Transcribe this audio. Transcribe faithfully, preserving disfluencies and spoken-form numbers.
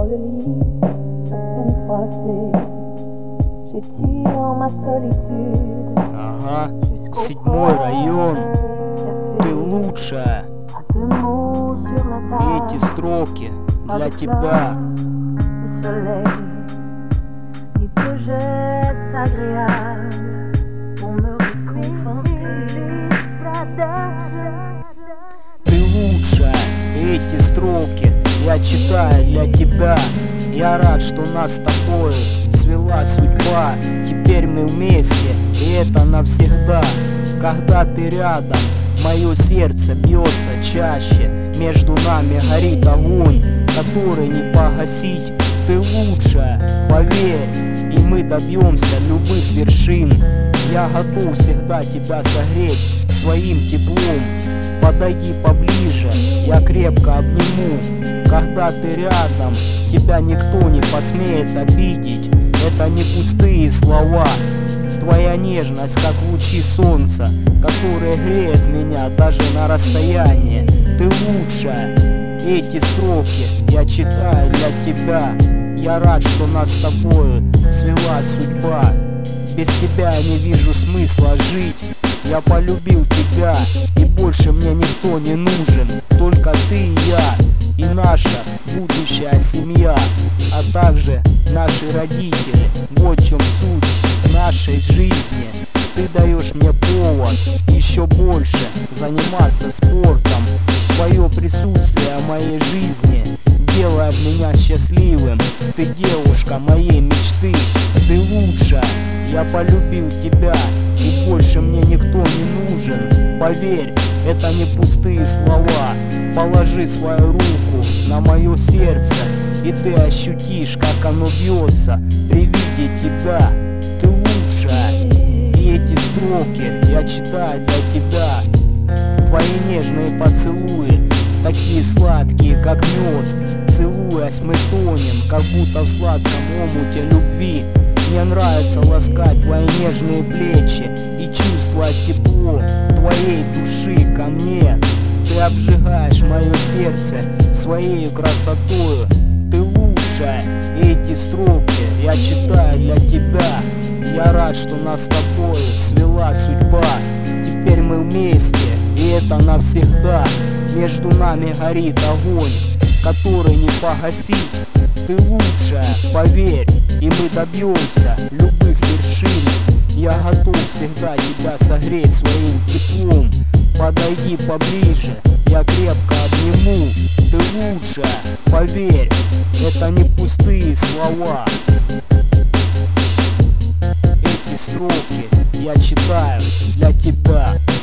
le lit, une froissée. J'étire ma solitude. Ага, седьмой район, ты лучшая. Эти строки для тебя. Ты лучшая, эти строки я читаю для тебя. Я рад, что нас с тобой свела судьба. Теперь мы вместе, и это навсегда. Когда ты рядом, мое сердце бьется чаще. Между нами горит огонь, который не погасить. Ты лучшая, поверь, и мы добьемся любых вершин. Я готов всегда тебя согреть своим теплом. Подойди поближе, я крепко обниму. Когда ты рядом, тебя никто не посмеет обидеть. Это не пустые слова. Твоя нежность, как лучи солнца, которые греют меня даже на расстоянии. Ты лучшая, эти строки я читаю для тебя. Я рад, что нас с тобою свела судьба. Без тебя я не вижу смысла жить. Я полюбил тебя, и больше мне никто не нужен. Только ты и я, и наша будущая семья, а также наши родители. Вот в чем суть нашей жизни. Ты даешь мне повод еще больше заниматься спортом. Твое присутствие в моей жизни делает меня счастливым. Ты девушка моей мечты, ты лучшая. Я полюбил тебя, и больше мне никто не нужен. Поверь, это не пустые слова. Положи свою руку на мое сердце, и ты ощутишь, как оно бьется при виде тебя. Ты лучшая, и эти строки я читаю для тебя. Твои нежные поцелуи, такие сладкие, как мед. Целуясь, мы тонем, как будто в сладком омуте любви. Мне нравится ласкать твои нежные плечи и чувствовать тепло твоей души ко мне. Ты обжигаешь мое сердце своей красотою. Ты лучшая, эти строки я читаю для тебя. Я рад, что нас с тобой свела судьба. Теперь мы вместе, и это навсегда. Между нами горит огонь, который не погасить. Ты лучшая, поверь, и мы добьемся любых вершин. Я готов всегда тебя согреть своим теплом. Подойди поближе, я крепко обниму. Ты лучшая, поверь, это не пустые слова. Эти строки я читаю для тебя.